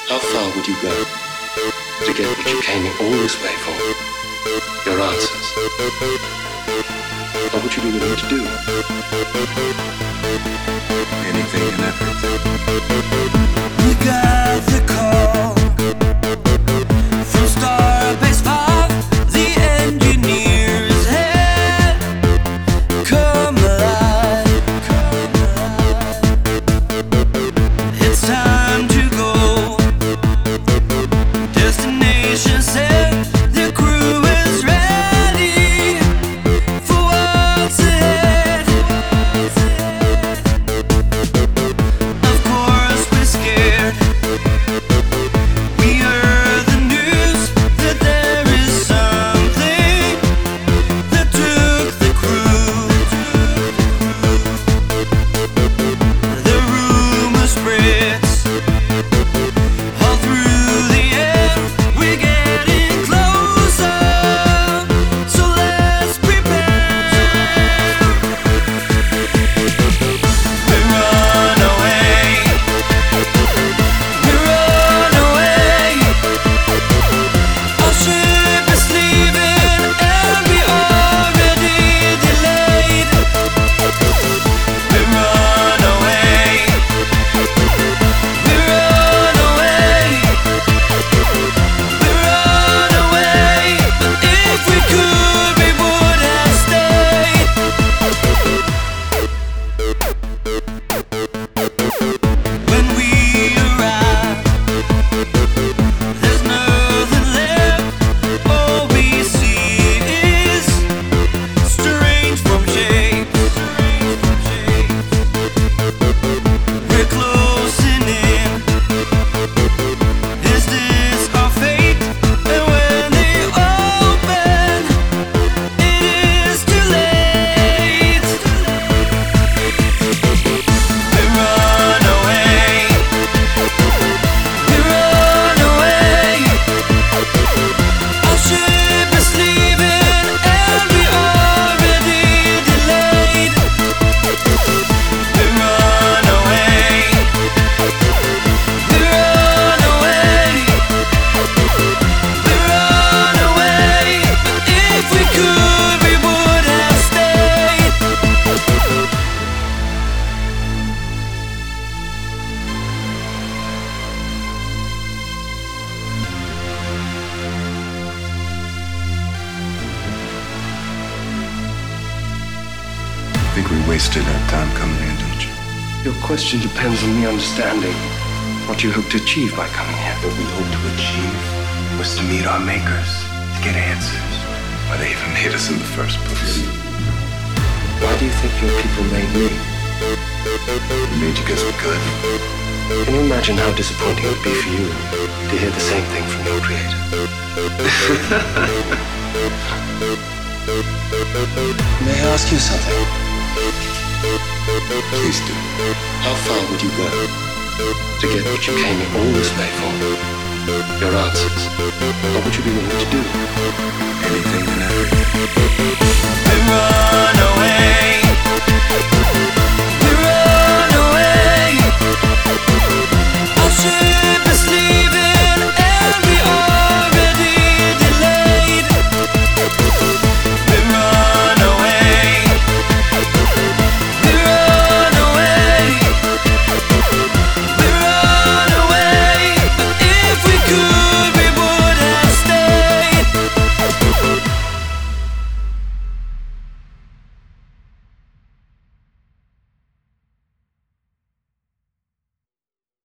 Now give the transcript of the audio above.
How far would you go to get what you came all this way for? Your answers. What would you be willing to do? Anything and everything. We got the call from Starbase 5. The engineers had come alive. It's time to go. Destination set. The crew is ready for what's ahead. Of course we're scared. We heard the news that there is something that took the crew. The rumor spreads all through the air. We're getting closer, so let's prepare. We run away. We run away. Our ship is leaving and we already delayed. We run away. We run away. We run away. But if we could, we would have stayed. When we arrive, there's nothing left. All we see is strange from shapes. We're closing in. Is this our fate? And when they open, it is too late. We run away. We run away. Our ship is leaving and we already delayed. We run away. We run away. We run away. But if we could, we would have stayed. I think we wasted our time coming here, don't you? Your question depends on me understanding what you hope to achieve by coming here. What we hoped to achieve was to meet our makers, to get answers. Why they even made us in the first place. Why do you think your people made me? We made you because we're good. Can you imagine how disappointing it would be for you to hear the same thing from your creator? May I ask you something? Please do. How far would you go to get what you came all this way for? Your answers. What would you be willing to do? Anything and everything.